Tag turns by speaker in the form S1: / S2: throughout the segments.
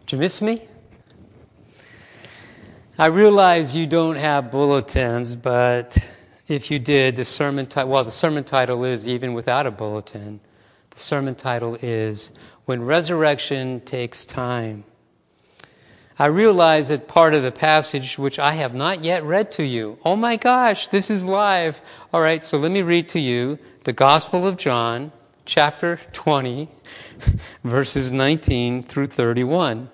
S1: Did you miss me? I realize you don't have bulletins, but if you did, the sermon title is, even without a bulletin, the sermon title is, When Resurrection Takes Time. I realize that part of the passage which I have not yet read to you. Oh my gosh, this is live. All right, so let me read to you the Gospel of John, chapter 20, verses 19 through 31.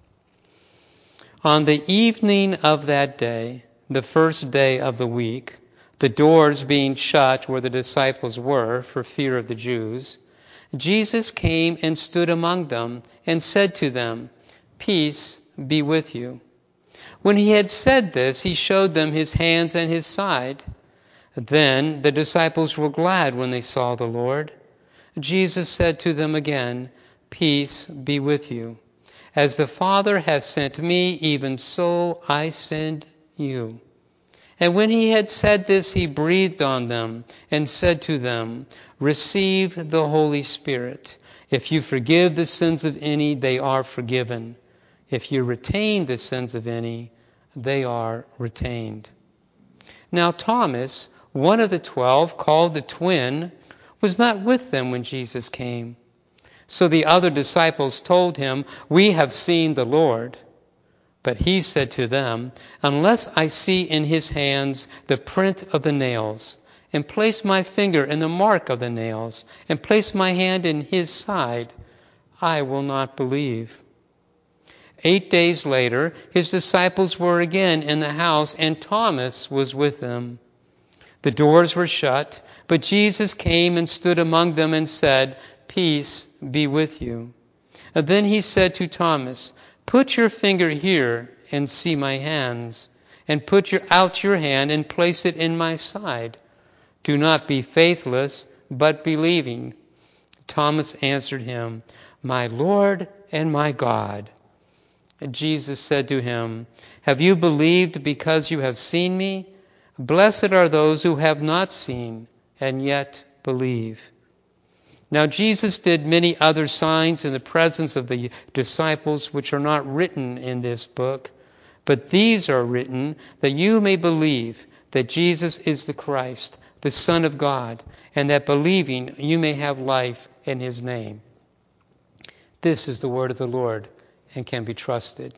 S1: On the evening of that day, the first day of the week, the doors being shut where the disciples were for fear of the Jews, Jesus came and stood among them and said to them, "Peace be with you." When he had said this, he showed them his hands and his side. Then the disciples were glad when they saw the Lord. Jesus said to them again, "Peace be with you. As the Father has sent me, even so I send you." And when he had said this, he breathed on them and said to them, "Receive the Holy Spirit. If you forgive the sins of any, they are forgiven. If you retain the sins of any, they are retained." Now Thomas, one of the 12, called the twin, was not with them when Jesus came. So the other disciples told him, "We have seen the Lord." But he said to them, "Unless I see in his hands the print of the nails, and place my finger in the mark of the nails, and place my hand in his side, I will not believe." 8 days later, his disciples were again in the house, and Thomas was with them. The doors were shut, but Jesus came and stood among them and said, "Peace be with you." And then he said to Thomas, "Put your finger here and see my hands, and put out your hand and place it in my side. Do not be faithless, but believing." Thomas answered him, "My Lord and my God." And Jesus said to him, "Have you believed because you have seen me? Blessed are those who have not seen and yet believe." Now Jesus did many other signs in the presence of the disciples, which are not written in this book, but these are written that you may believe that Jesus is the Christ, the Son of God, and that believing you may have life in his name. This is the word of the Lord and can be trusted.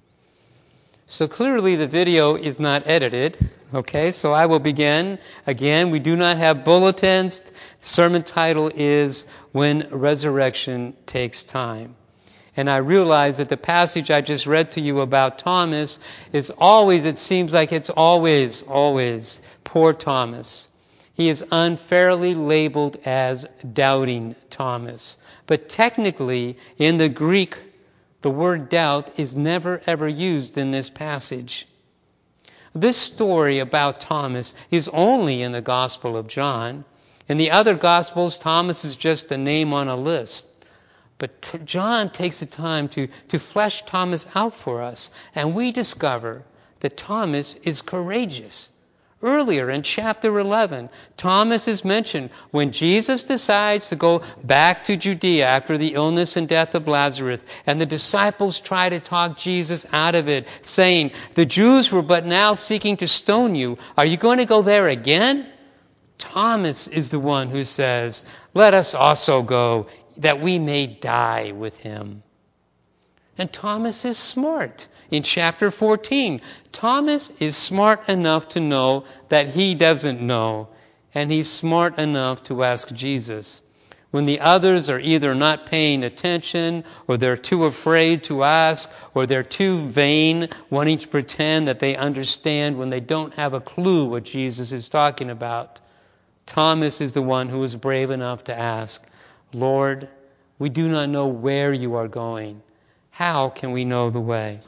S1: So clearly the video is not edited. Okay, so I will begin. Again, we do not have bulletins. The sermon title is When Resurrection Takes Time. And I realize that the passage I just read to you about Thomas is always, it seems like it's always poor Thomas. He is unfairly labeled as doubting Thomas. But technically, in the Greek, the word doubt is never ever used in this passage. This story about Thomas is only in the Gospel of John. In the other Gospels, Thomas is just a name on a list. But John takes the time to flesh Thomas out for us. And we discover that Thomas is courageous. Earlier in chapter 11, Thomas is mentioned when Jesus decides to go back to Judea after the illness and death of Lazarus, and the disciples try to talk Jesus out of it, saying, "The Jews were but now seeking to stone you. Are you going to go there again?" Thomas is the one who says, "Let us also go, that we may die with him." And Thomas is smart. In chapter 14, Thomas is smart enough to know that he doesn't know, and he's smart enough to ask Jesus. When the others are either not paying attention, or they're too afraid to ask, or they're too vain, wanting to pretend that they understand when they don't have a clue what Jesus is talking about, Thomas is the one who is brave enough to ask, "Lord, we do not know where you are going. How can we know the way?"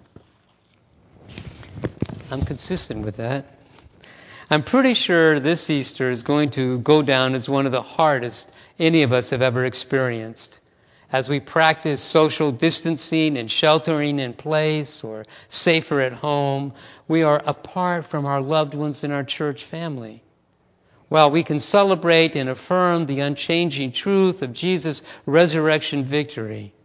S1: I'm consistent with that. I'm pretty sure this Easter is going to go down as one of the hardest any of us have ever experienced. As we practice social distancing and sheltering in place or safer at home, we are apart from our loved ones in our church family. While we can celebrate and affirm the unchanging truth of Jesus' resurrection victory,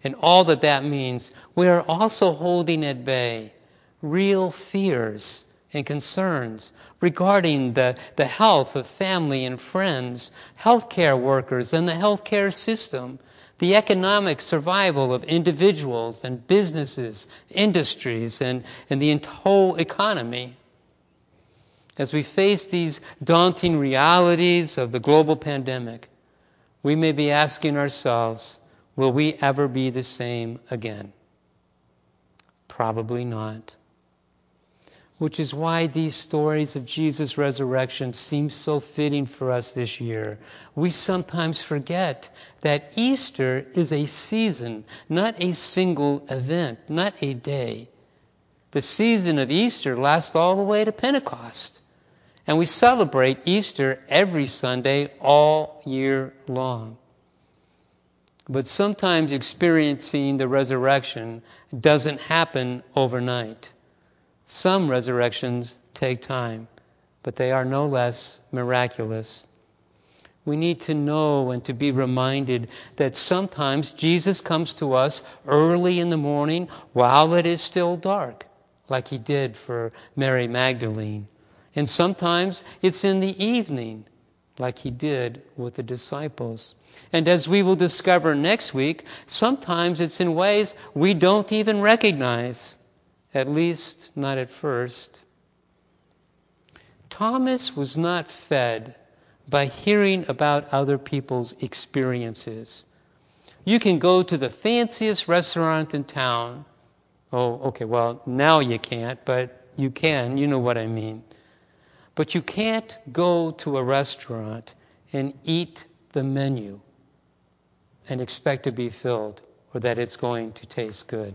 S1: and all that that means, we are also holding at bay real fears and concerns regarding the health of family and friends, healthcare workers and the healthcare system, the economic survival of individuals and businesses, industries, and the whole economy. As we face these daunting realities of the global pandemic, we may be asking ourselves, will we ever be the same again? Probably not. Which is why these stories of Jesus' resurrection seem so fitting for us this year. We sometimes forget that Easter is a season, not a single event, not a day. The season of Easter lasts all the way to Pentecost. And we celebrate Easter every Sunday all year long. But sometimes experiencing the resurrection doesn't happen overnight. Some resurrections take time, but they are no less miraculous. We need to know and to be reminded that sometimes Jesus comes to us early in the morning while it is still dark, like he did for Mary Magdalene. And sometimes it's in the evening, like he did with the disciples. And as we will discover next week, sometimes it's in ways we don't even recognize, at least not at first. Thomas was not fed by hearing about other people's experiences. You can go to the fanciest restaurant in town. Oh, okay, well, now you can't, but you can. You know what I mean. But you can't go to a restaurant and eat the menu and expect to be filled or that it's going to taste good.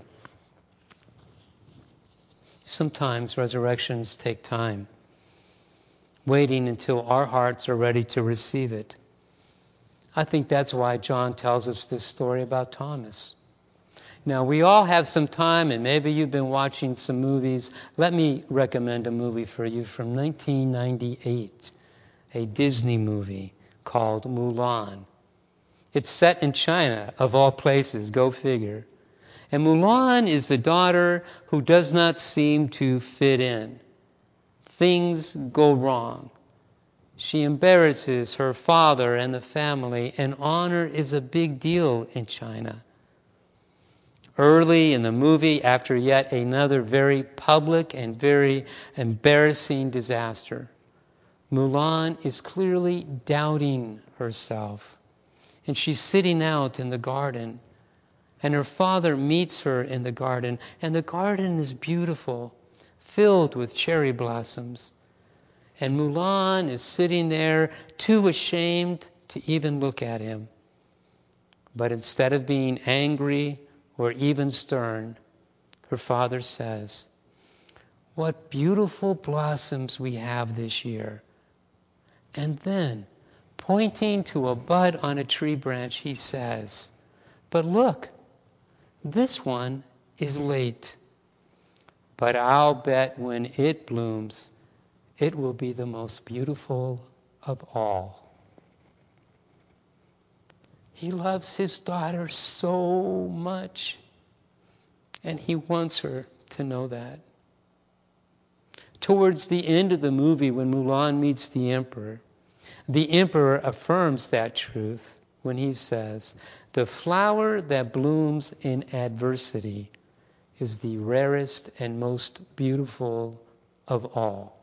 S1: Sometimes resurrections take time, waiting until our hearts are ready to receive it. I think that's why John tells us this story about Thomas. Now, we all have some time, and maybe you've been watching some movies. Let me recommend a movie for you from 1998, a Disney movie called Mulan. It's set in China, of all places, go figure. And Mulan is the daughter who does not seem to fit in. Things go wrong. She embarrasses her father and the family, and honor is a big deal in China. Early in the movie, after yet another very public and very embarrassing disaster, Mulan is clearly doubting herself. And she's sitting out in the garden. And her father meets her in the garden. And the garden is beautiful, filled with cherry blossoms. And Mulan is sitting there, too ashamed to even look at him. But instead of being angry or even stern, her father says, "What beautiful blossoms we have this year." And then, pointing to a bud on a tree branch, he says, "But look, this one is late. But I'll bet when it blooms, it will be the most beautiful of all." He loves his daughter so much, and he wants her to know that. Towards the end of the movie, when Mulan meets the emperor affirms that truth when he says, "The flower that blooms in adversity is the rarest and most beautiful of all."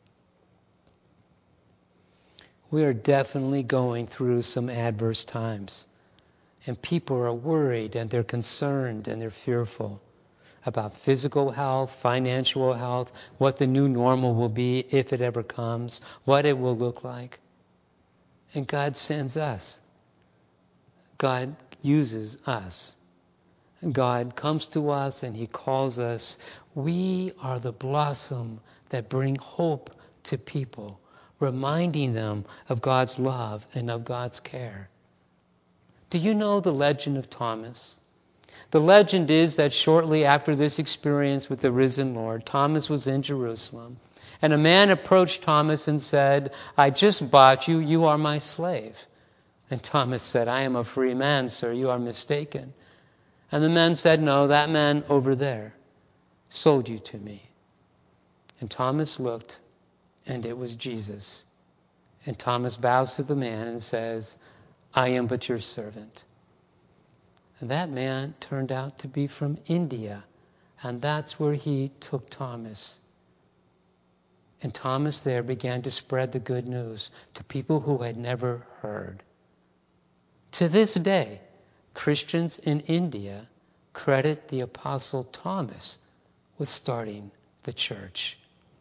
S1: We are definitely going through some adverse times. And people are worried and they're concerned and they're fearful about physical health, financial health, what the new normal will be if it ever comes, what it will look like. And God sends us. God uses us. God comes to us and he calls us. We are the blossom that bring hope to people, reminding them of God's love and of God's care. Do you know the legend of Thomas? The legend is that shortly after this experience with the risen Lord, Thomas was in Jerusalem. And a man approached Thomas and said, "I just bought you. You are my slave." And Thomas said, "I am a free man, sir. You are mistaken." And the men said, "No, that man over there sold you to me." And Thomas looked, and it was Jesus. And Thomas bows to the man and says, "I am but your servant." And that man turned out to be from India, and that's where he took Thomas. And Thomas there began to spread the good news to people who had never heard. To this day, Christians in India credit the Apostle Thomas with starting the church.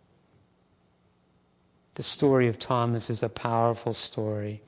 S1: The story of Thomas is a powerful story.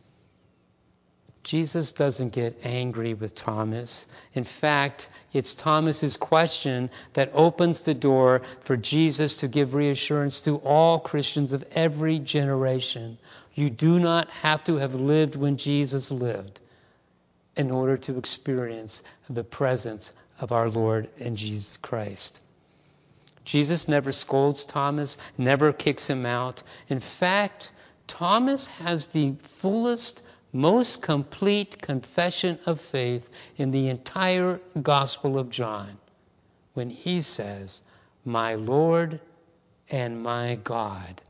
S1: Jesus doesn't get angry with Thomas. In fact, it's Thomas's question that opens the door for Jesus to give reassurance to all Christians of every generation. You do not have to have lived when Jesus lived in order to experience the presence of our Lord and Jesus Christ. Jesus never scolds Thomas, never kicks him out. In fact, Thomas has the fullest, most complete confession of faith in the entire Gospel of John when he says, "My Lord and my God."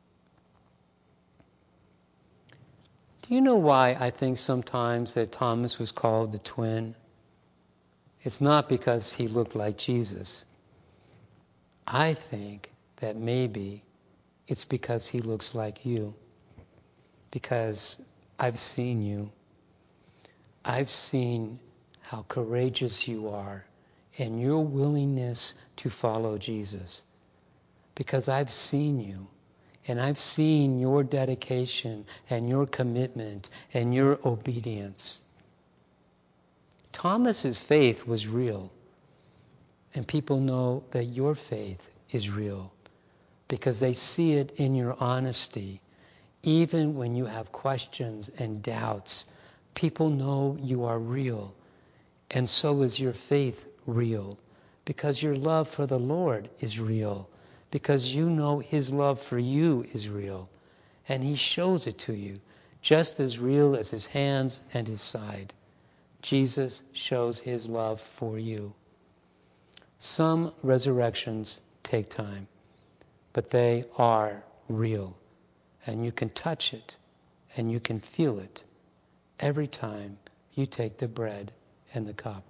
S1: Do you know why I think sometimes that Thomas was called the twin? It's not because he looked like Jesus. I think that maybe it's because he looks like you. Because I've seen you. I've seen how courageous you are and your willingness to follow Jesus. Because I've seen you. And I've seen your dedication and your commitment and your obedience. Thomas's faith was real. And people know that your faith is real because they see it in your honesty. Even when you have questions and doubts, people know you are real. And so is your faith real because your love for the Lord is real. Because you know his love for you is real. And he shows it to you, just as real as his hands and his side. Jesus shows his love for you. Some resurrections take time, but they are real. And you can touch it, and you can feel it every time you take the bread and the cup.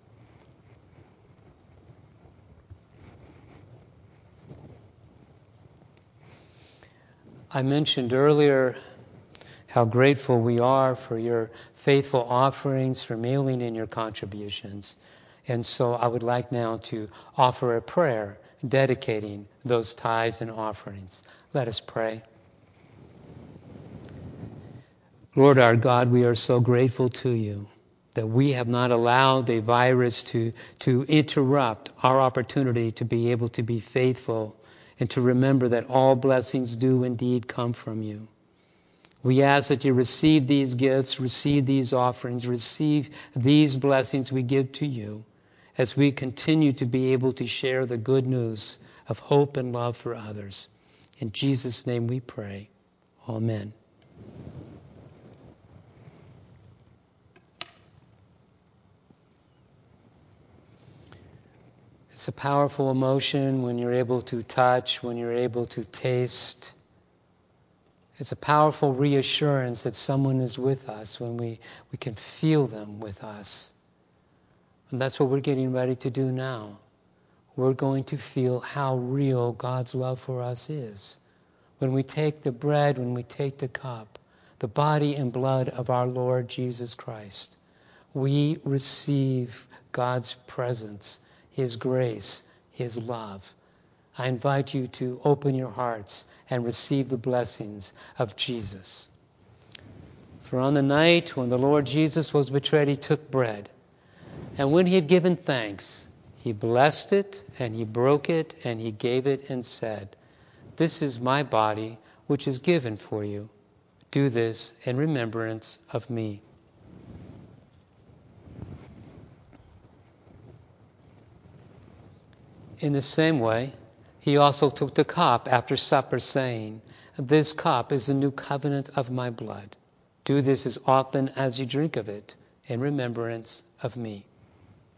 S1: I mentioned earlier how grateful we are for your faithful offerings, for mailing in your contributions. And so I would like now to offer a prayer dedicating those tithes and offerings. Let us pray. Lord our God, we are so grateful to you that we have not allowed a virus to interrupt our opportunity to be able to be faithful and to remember that all blessings do indeed come from you. We ask that you receive these gifts, receive these offerings, receive these blessings we give to you as we continue to be able to share the good news of hope and love for others. In Jesus' name we pray. Amen. It's a powerful emotion when you're able to touch, when you're able to taste. It's a powerful reassurance that someone is with us when we can feel them with us. And that's what we're getting ready to do now. We're going to feel how real God's love for us is. When we take the bread, when we take the cup, the body and blood of our Lord Jesus Christ, we receive God's presence, his grace, his love. I invite you to open your hearts and receive the blessings of Jesus. For on the night when the Lord Jesus was betrayed, he took bread. And when he had given thanks, he blessed it, and he broke it, and he gave it and said, "This is my body, which is given for you. Do this in remembrance of me." In the same way, he also took the cup after supper, saying, "This cup is the new covenant of my blood. Do this as often as you drink of it in remembrance of me."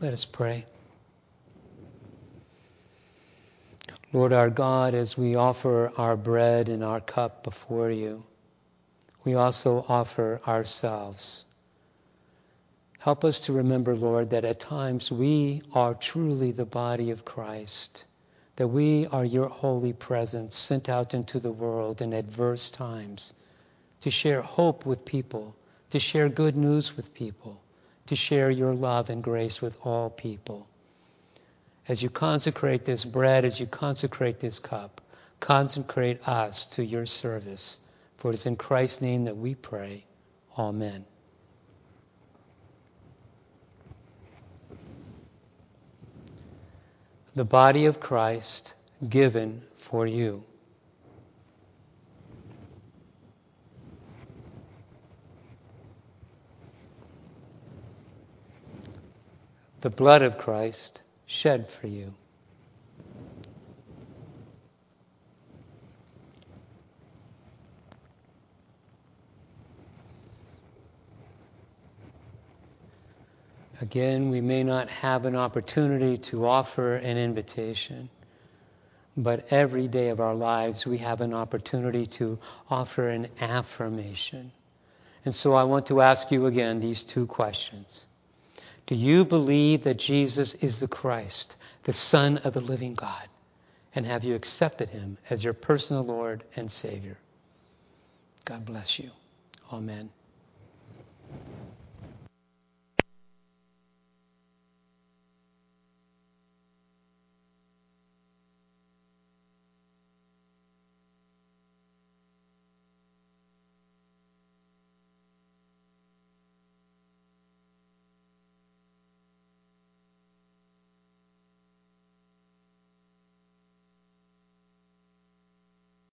S1: Let us pray. Lord our God, as we offer our bread and our cup before you, we also offer ourselves. Help us to remember, Lord, that at times we are truly the body of Christ, that we are your holy presence sent out into the world in adverse times to share hope with people, to share good news with people, to share your love and grace with all people. As you consecrate this bread, as you consecrate this cup, consecrate us to your service. For it is in Christ's name that we pray. Amen. The body of Christ given for you. The blood of Christ shed for you. Again, we may not have an opportunity to offer an invitation, but every day of our lives we have an opportunity to offer an affirmation. And so I want to ask you again these two questions. Do you believe that Jesus is the Christ, the Son of the living God? And have you accepted him as your personal Lord and Savior? God bless you. Amen.